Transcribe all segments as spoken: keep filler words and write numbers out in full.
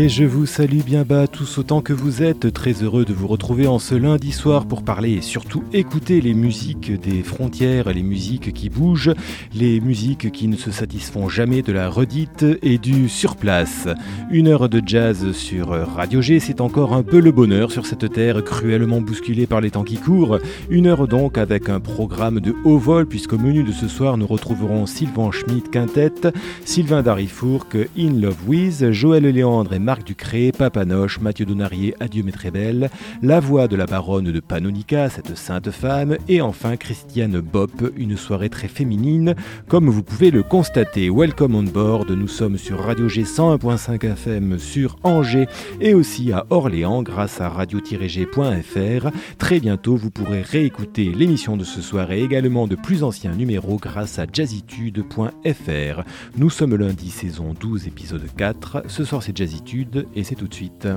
Et je vous salue bien bas tous autant que vous êtes, très heureux de vous retrouver en ce lundi soir pour parler et surtout écouter les musiques des frontières, les musiques qui bougent, les musiques qui ne se satisfont jamais de la redite et du surplace. Une heure de jazz sur Radio G, c'est encore un peu le bonheur sur cette terre cruellement bousculée par les temps qui courent. Une heure donc avec un programme de haut vol puisqu'au menu de ce soir nous retrouverons Sylvain Schmitt Quintet, Sylvain Darifourcq, In Love With, Joël Léandre et Marc Ducré, Papanoche, Mathieu Donarié, Adieu mes très belles, la voix de la baronne de Pannonica, cette sainte femme, et enfin Christiane Bopp, une soirée très féminine, comme vous pouvez le constater. Welcome on board, nous sommes sur Radio G cent un virgule cinq F M sur Angers et aussi à Orléans grâce à radio tiret g point f r. Très bientôt, vous pourrez réécouter l'émission de ce soir et également de plus anciens numéros grâce à jazzitude point f r. Nous sommes lundi, saison douze, épisode quatre. Ce soir, c'est Jazzitude et c'est tout de suite.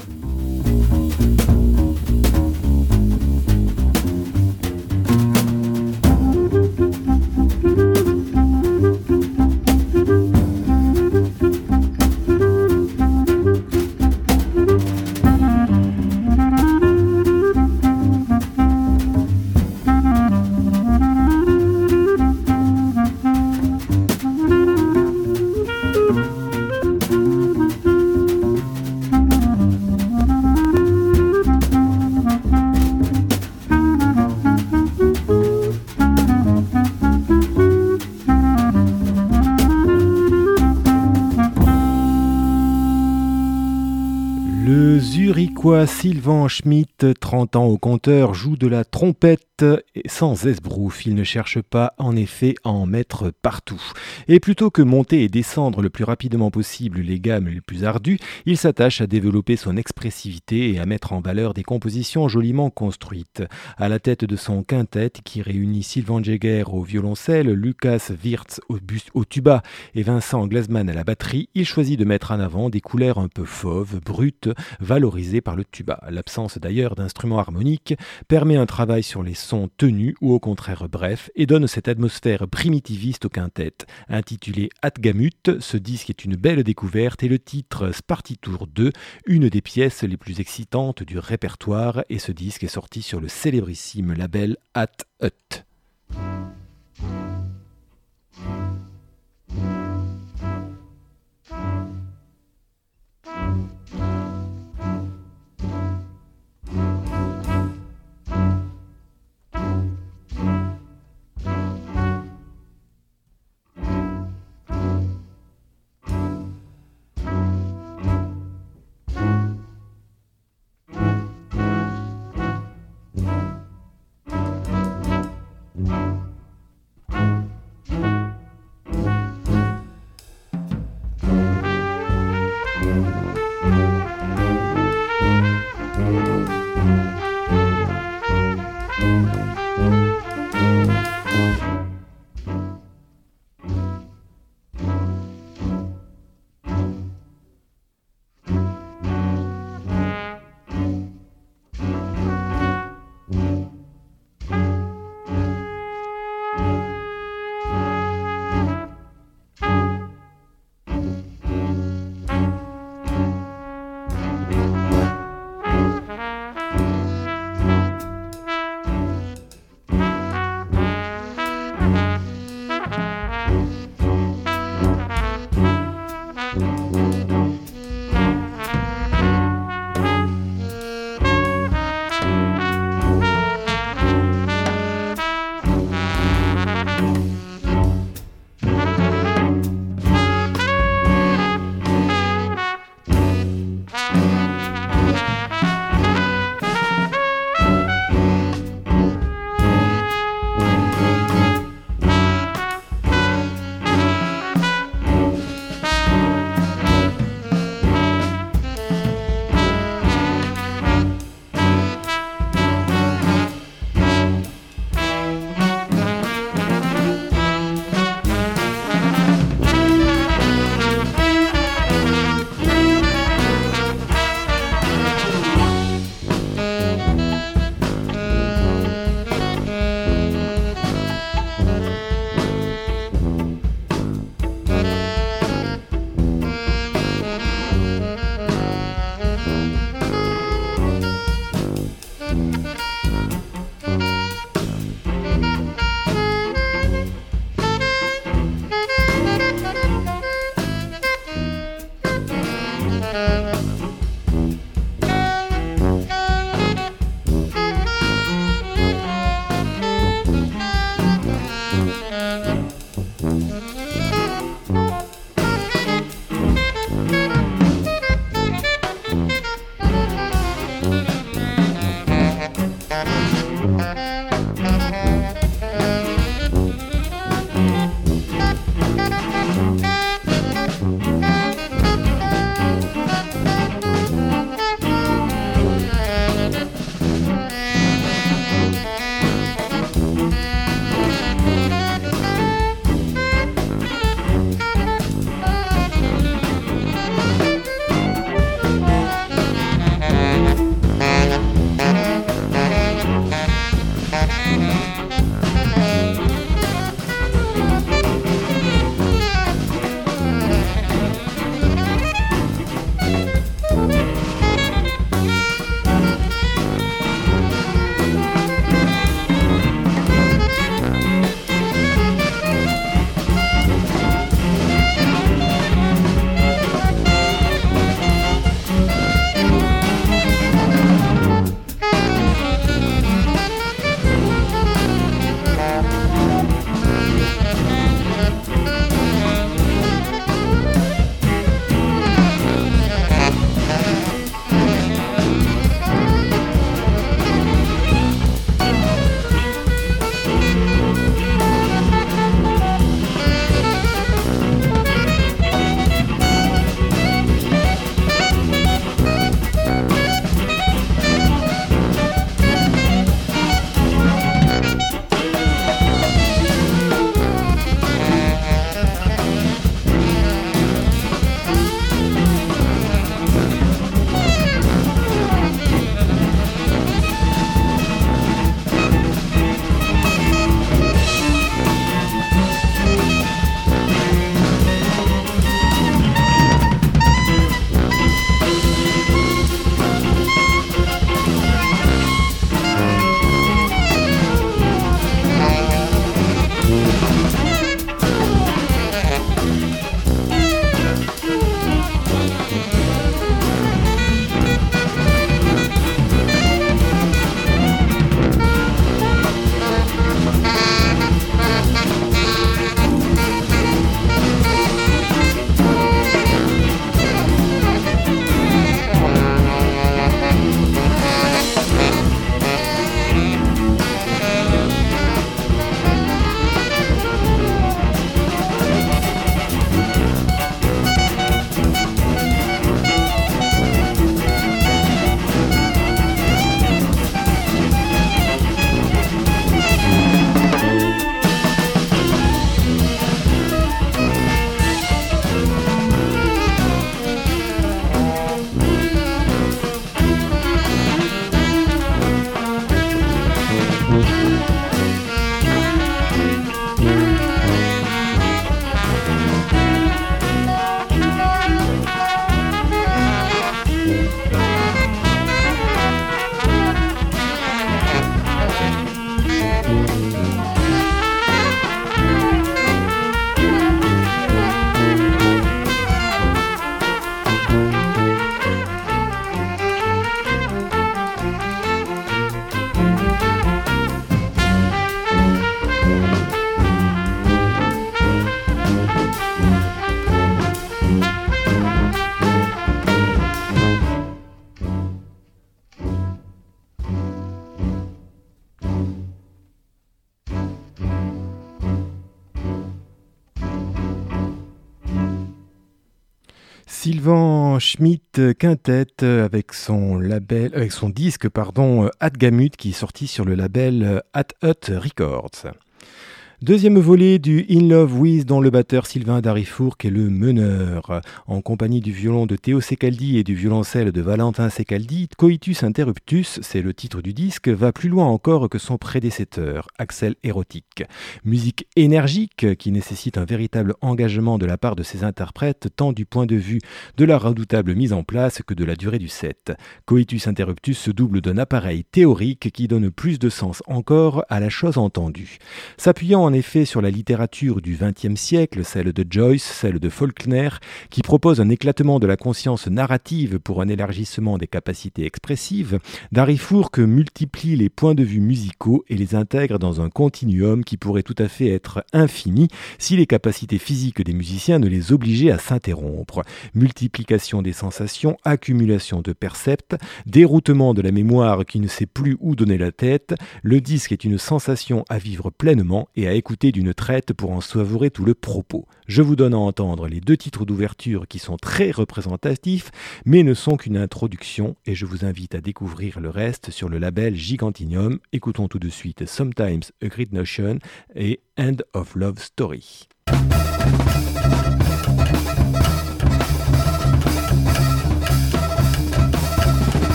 Sylvain Schmitt, trente ans au compteur, joue de la trompette sans esbrouf. Il ne cherche pas en effet à en mettre partout. Et plutôt que monter et descendre le plus rapidement possible les gammes les plus ardues, il s'attache à développer son expressivité et à mettre en valeur des compositions joliment construites. À la tête de son quintet qui réunit Sylvain Jagger au violoncelle, Lucas Wirtz au, bus, au tuba et Vincent Glasman à la batterie, il choisit de mettre en avant des couleurs un peu fauves, brutes, valorisées par le tuba. L'absence d'ailleurs d'instruments harmoniques permet un travail sur les sons tenus ou au contraire brefs et donne cette atmosphère primitiviste au quintet. Intitulé Atgamut, ce disque est une belle découverte et le titre Spartitour deux, une des pièces les plus excitantes du répertoire, et ce disque est sorti sur le célébrissime label At Hut. Sylvain Schmidt Quintet avec son label, avec son disque pardon, Atgamut qui est sorti sur le label At Hut Records. Deuxième volet du In Love With, dont le batteur Sylvain Darifourc est le meneur. En compagnie du violon de Théo Secaldi et du violoncelle de Valentin Secaldi, Coitus Interruptus, c'est le titre du disque, va plus loin encore que son prédécesseur, Axel Erotic. Musique énergique qui nécessite un véritable engagement de la part de ses interprètes, tant du point de vue de la redoutable mise en place que de la durée du set. Coitus Interruptus se double d'un appareil théorique qui donne plus de sens encore à la chose entendue. S'appuyant en effet sur la littérature du vingtième siècle, celle de Joyce, celle de Faulkner, qui propose un éclatement de la conscience narrative pour un élargissement des capacités expressives, d'Harry Fourke multiplie les points de vue musicaux et les intègre dans un continuum qui pourrait tout à fait être infini si les capacités physiques des musiciens ne les obligeaient à s'interrompre. Multiplication des sensations, accumulation de percepts, déroutement de la mémoire qui ne sait plus où donner la tête, le disque est une sensation à vivre pleinement et à écouter d'une traite pour en savourer tout le propos. Je vous donne à entendre les deux titres d'ouverture qui sont très représentatifs, mais ne sont qu'une introduction, et je vous invite à découvrir le reste sur le label Gigantinium. Écoutons tout de suite Sometimes a Great Notion et End of Love Story.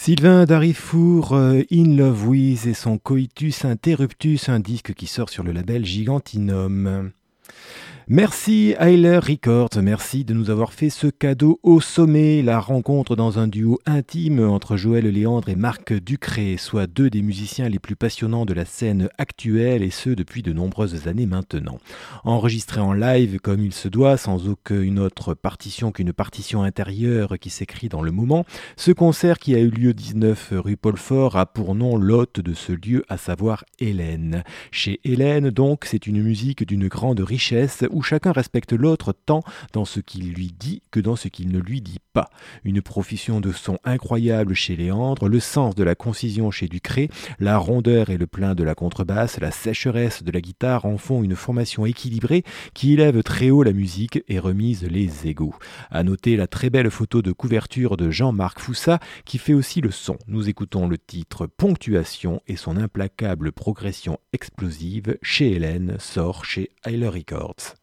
Sylvain Darifour, euh, In Love With et son Coitus Interruptus, un disque qui sort sur le label Gigantinum. Merci Hyler Records, merci de nous avoir fait ce cadeau au sommet, la rencontre dans un duo intime entre Joël Léandre et Marc Ducré, soit deux des musiciens les plus passionnants de la scène actuelle et ce depuis de nombreuses années maintenant. Enregistré en live comme il se doit, sans aucune autre partition qu'une partition intérieure qui s'écrit dans le moment, ce concert qui a eu lieu dix-neuf rue Paul Fort a pour nom l'hôte de ce lieu, à savoir Hélène. Chez Hélène donc, c'est une musique d'une grande richesse où chacun respecte l'autre tant dans ce qu'il lui dit que dans ce qu'il ne lui dit pas. Une profusion de sons incroyable chez Léandre, le sens de la concision chez Ducré, la rondeur et le plein de la contrebasse, la sécheresse de la guitare en font une formation équilibrée qui élève très haut la musique et remise les égaux. À noter la très belle photo de couverture de Jean-Marc Foussat qui fait aussi le son. Nous écoutons le titre Ponctuation et son implacable progression explosive chez Hélène sort chez Hyler Records.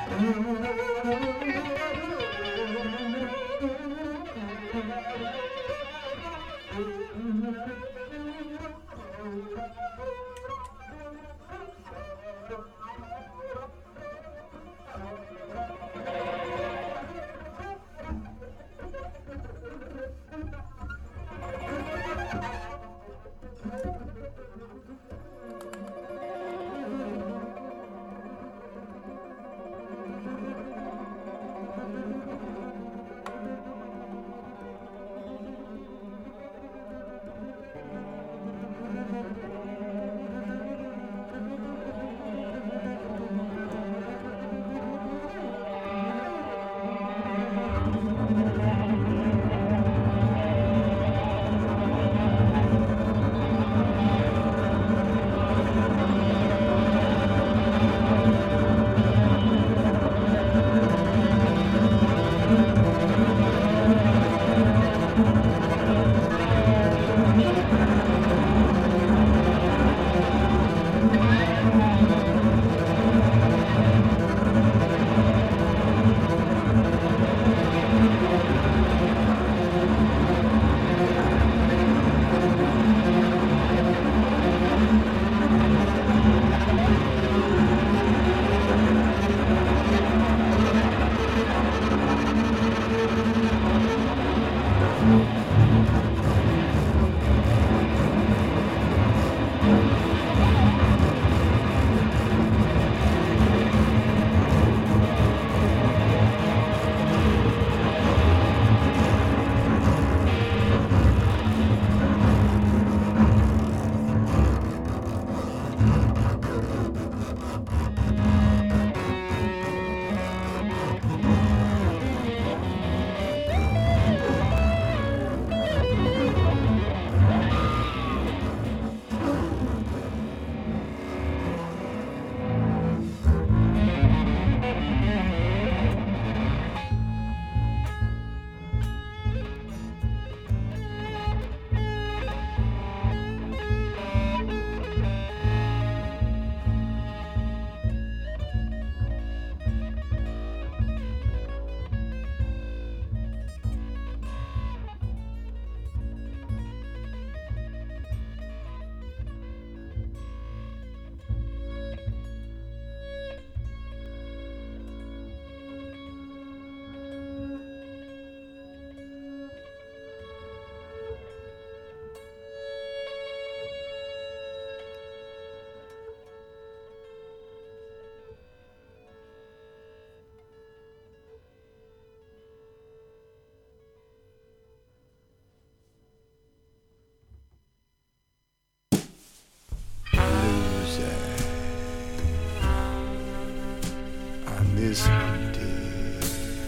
this Monday,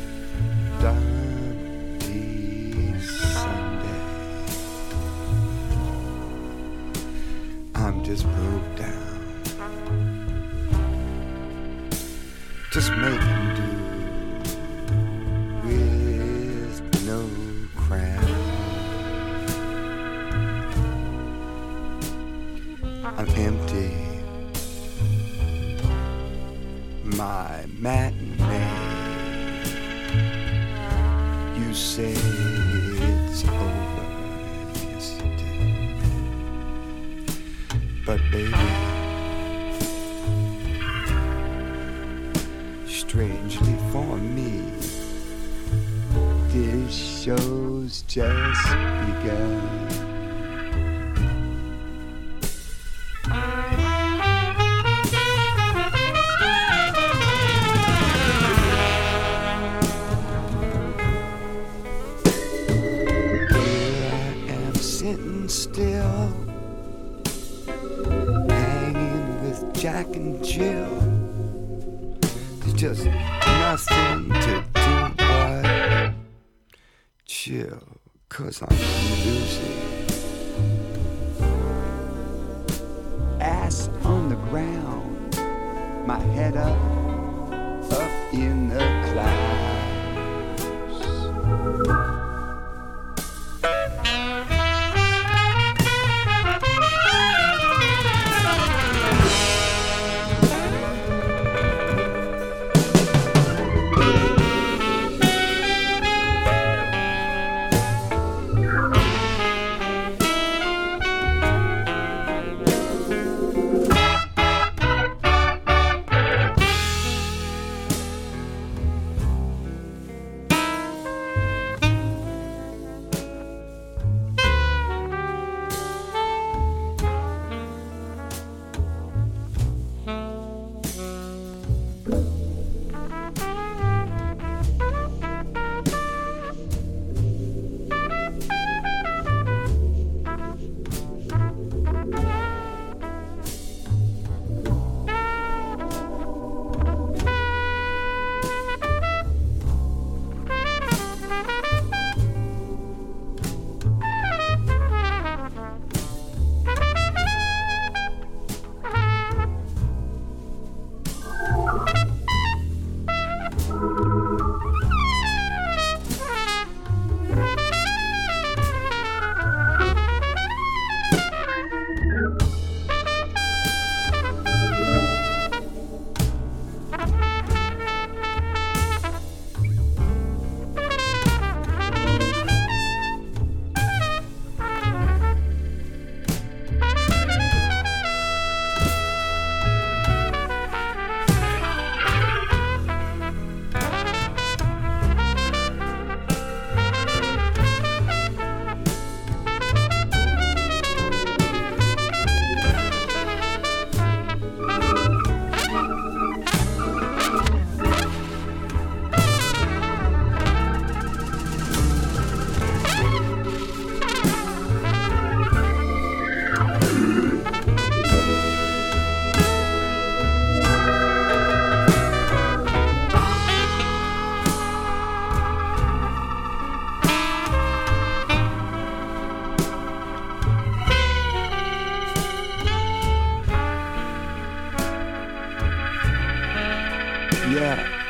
Dundee Sunday. I'm just broke down, just making do with no crown. I'm empty. My matinee, you say it's over yesterday, but baby, strangely for me, this show's just begun. Still hanging with Jack and Jill. There's just nothing to do but chill, 'cause I'm losing. Ass on the ground, my head up, up in the clouds.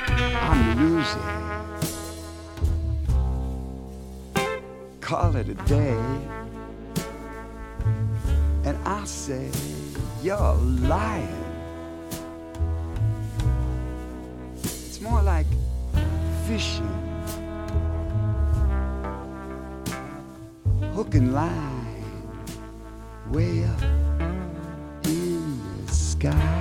I'm the music. Call it a day, and I say you're lying. It's more like fishing, hook and line, way up in the sky.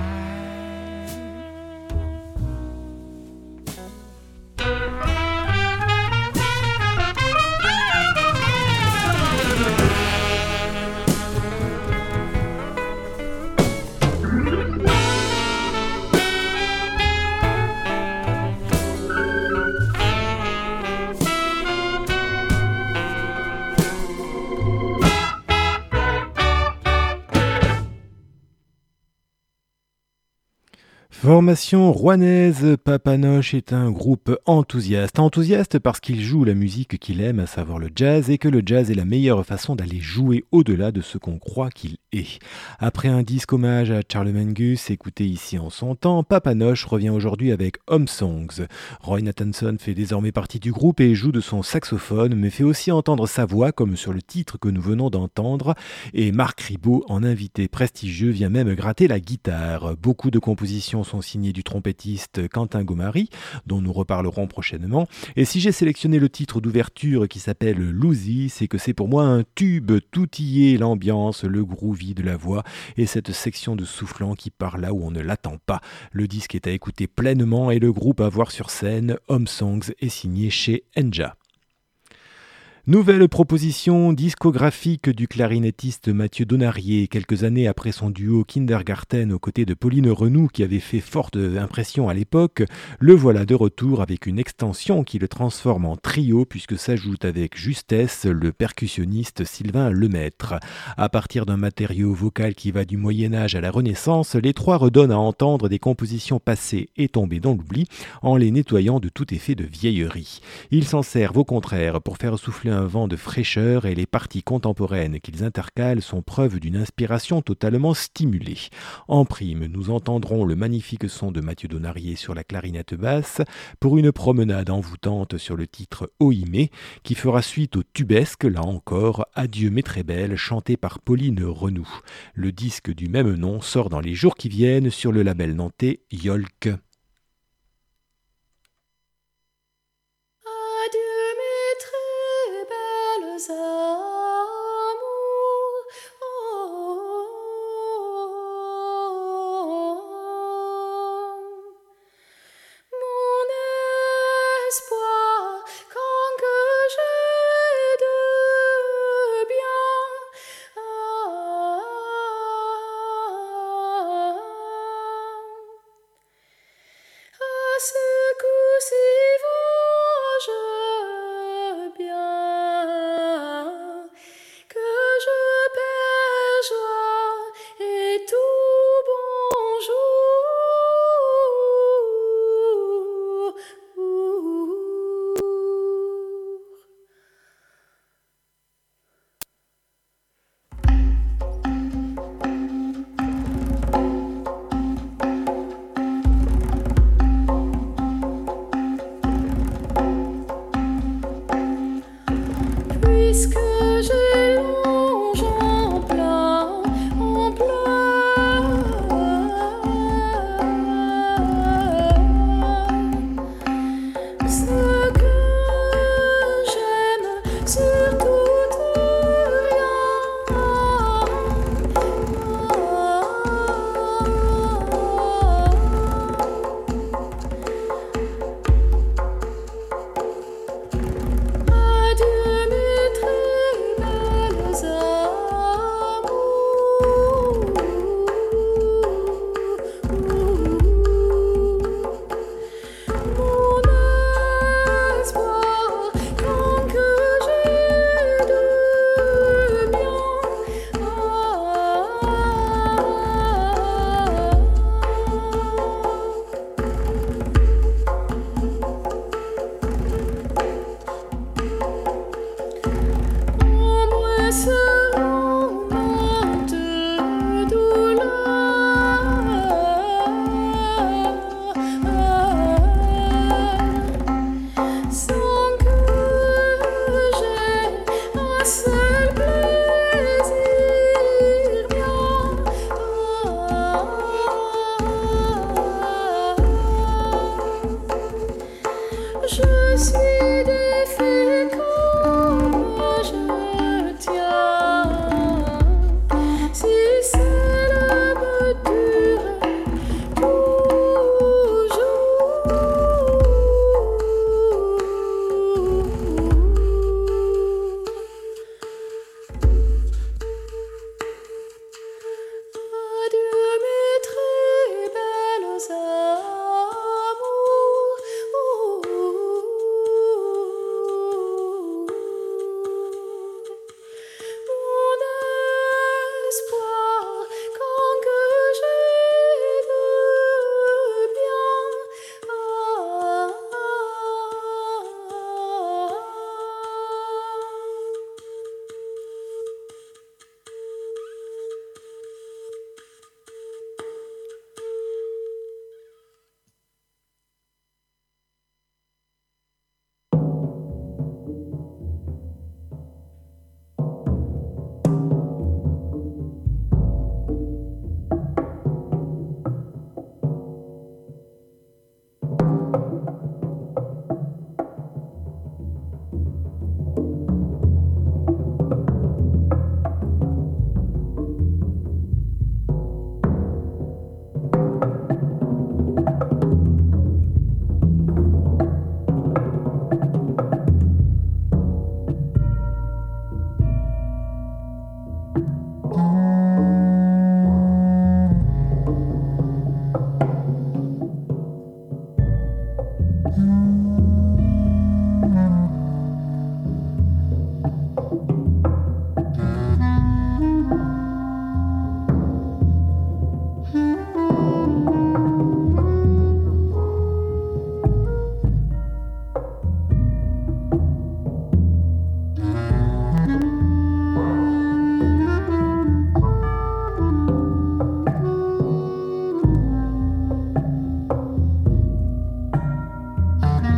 Formation rouennaise, Papanoche est un groupe enthousiaste. Enthousiaste parce qu'il joue la musique qu'il aime, à savoir le jazz, et que le jazz est la meilleure façon d'aller jouer au-delà de ce qu'on croit qu'il est. Après un disque hommage à Charles Mingus, écouté ici en son temps, Papanoche revient aujourd'hui avec Home Songs. Roy Nathanson fait désormais partie du groupe et joue de son saxophone, mais fait aussi entendre sa voix, comme sur le titre que nous venons d'entendre, et Marc Ribot, en invité prestigieux, vient même gratter la guitare. Beaucoup de compositions sont signées du trompettiste Quentin Gomary, dont nous reparlerons prochainement. Et si j'ai sélectionné le titre d'ouverture qui s'appelle Lucy, c'est que c'est pour moi un tube, tout y est, l'ambiance, le groovy de la voix et cette section de soufflant qui part là où on ne l'attend pas. Le disque est à écouter pleinement et le groupe à voir sur scène, Home Songs, est signé chez Enja. Nouvelle proposition discographique du clarinettiste Mathieu Donarié, quelques années après son duo Kindergarten aux côtés de Pauline Renoux qui avait fait forte impression à l'époque, le voilà de retour avec une extension qui le transforme en trio puisque s'ajoute avec justesse le percussionniste Sylvain Lemaître. À partir d'un matériau vocal qui va du Moyen-Âge à la Renaissance, les trois redonnent à entendre des compositions passées et tombées dans l'oubli en les nettoyant de tout effet de vieillerie. Ils s'en servent au contraire pour faire souffler un un vent de fraîcheur et les parties contemporaines qu'ils intercalent sont preuve d'une inspiration totalement stimulée. En prime, nous entendrons le magnifique son de Mathieu Donarié sur la clarinette basse pour une promenade envoûtante sur le titre Oïmé qui fera suite au tubesque, là encore, Adieu mes très belles, chanté par Pauline Renoux. Le disque du même nom sort dans les jours qui viennent sur le label nantais Yolk. Thank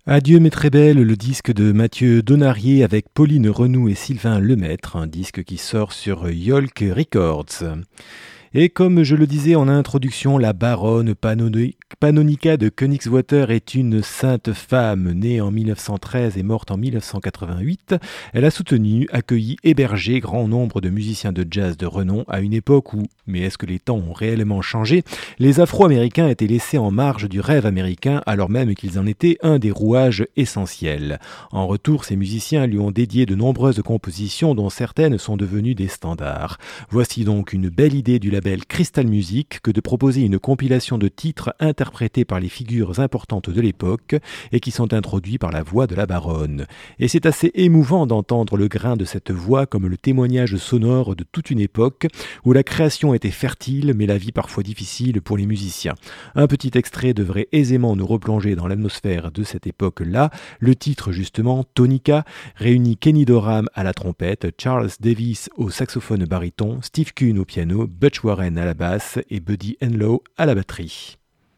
Adieu mes très belles, le disque de Mathieu Donarié avec Pauline Renoux et Sylvain Lemaître, un disque qui sort sur Yolk Records. Et comme je le disais en introduction, la baronne Pannonica de Königswatter est une sainte femme. Née en mille neuf cent treize et morte en mille neuf cent quatre-vingt-huit, elle a soutenu, accueilli, hébergé grand nombre de musiciens de jazz de renom à une époque où, mais est-ce que les temps ont réellement changé, les Afro-Américains étaient laissés en marge du rêve américain alors même qu'ils en étaient un des rouages essentiels. En retour, ces musiciens lui ont dédié de nombreuses compositions dont certaines sont devenues des standards. Voici donc une belle idée du label Crystal Music que de proposer une compilation de titres interprétés par les figures importantes de l'époque et qui sont introduits par la voix de la baronne. Et c'est assez émouvant d'entendre le grain de cette voix comme le témoignage sonore de toute une époque où la création était fertile mais la vie parfois difficile pour les musiciens. Un petit extrait devrait aisément nous replonger dans l'atmosphère de cette époque-là. Le titre justement, Tonica, réunit Kenny Dorham à la trompette, Charles Davis au saxophone baryton, Steve Kuhn au piano, Butch Warren à la basse et Buddy Enlow à la batterie.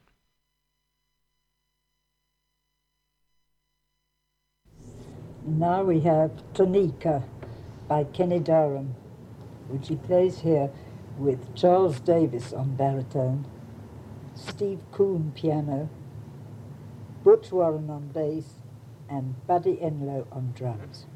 Now we have Tonica by Kenny Dorham, which he plays here with Charles Davis on baritone, Steve Kuhn piano, Butch Warren on bass, and Buddy Enlow on drums.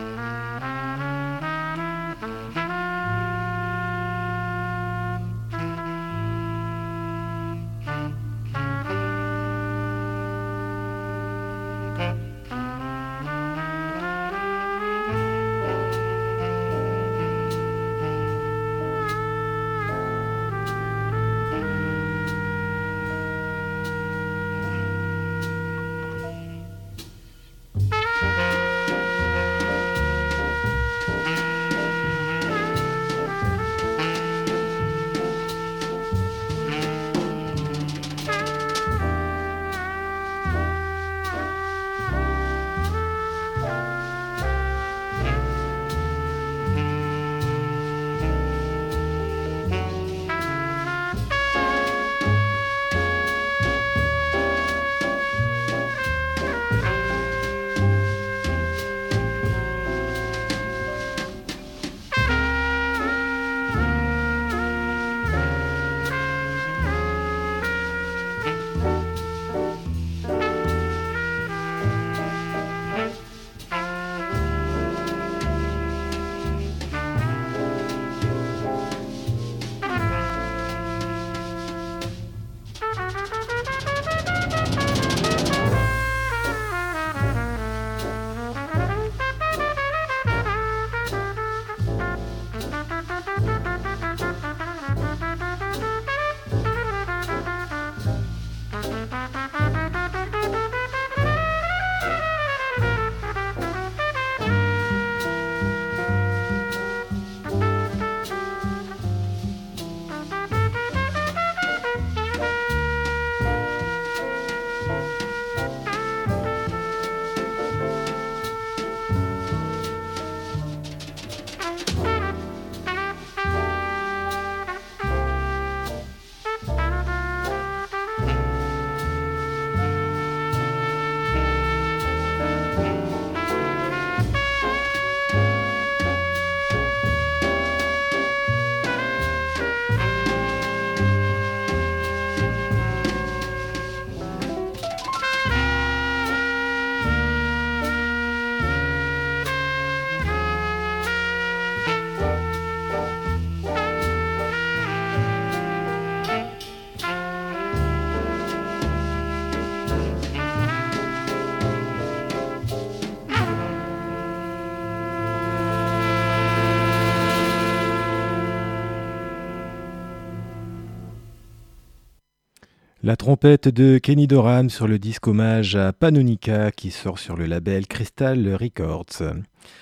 La trompette de Kenny Dorham sur le disque hommage à Pannonica qui sort sur le label Crystal Records.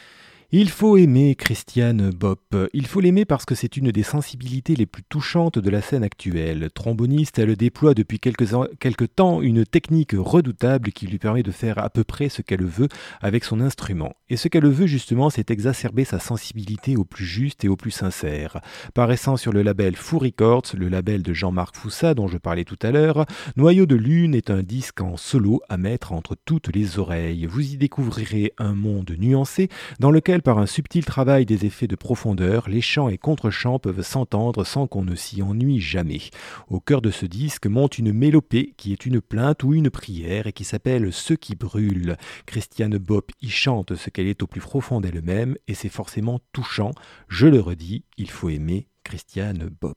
Il faut aimer Christiane Bopp. Il faut l'aimer parce que c'est une des sensibilités les plus touchantes de la scène actuelle. Tromboniste, elle déploie depuis quelques, an- quelques temps une technique redoutable qui lui permet de faire à peu près ce qu'elle veut avec son instrument. Et ce qu'elle veut justement, c'est exacerber sa sensibilité au plus juste et au plus sincère. Paraissant sur le label Fou Records, le label de Jean-Marc Foussat dont je parlais tout à l'heure, Noyau de Lune est un disque en solo à mettre entre toutes les oreilles. Vous y découvrirez un monde nuancé dans lequel, par un subtil travail des effets de profondeur, les chants et contre-chants peuvent s'entendre sans qu'on ne s'y ennuie jamais. Au cœur de ce disque monte une mélopée qui est une plainte ou une prière et qui s'appelle « Ce qui brûle ». Christiane Bopp y chante ce qu'elle est au plus profond d'elle-même et c'est forcément touchant. Je le redis, il faut aimer Christiane Bopp.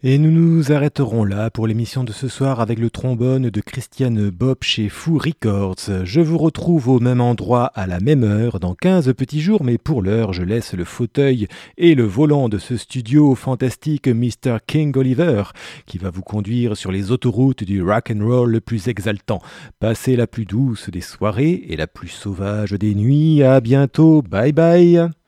Et nous nous arrêterons là pour l'émission de ce soir avec le trombone de Christiane Bob chez Foo Records. Je vous retrouve au même endroit à la même heure dans quinze petits jours, mais pour l'heure je laisse le fauteuil et le volant de ce studio fantastique mister King Oliver qui va vous conduire sur les autoroutes du rock'n'roll le plus exaltant. Passez la plus douce des soirées et la plus sauvage des nuits. À bientôt, bye bye.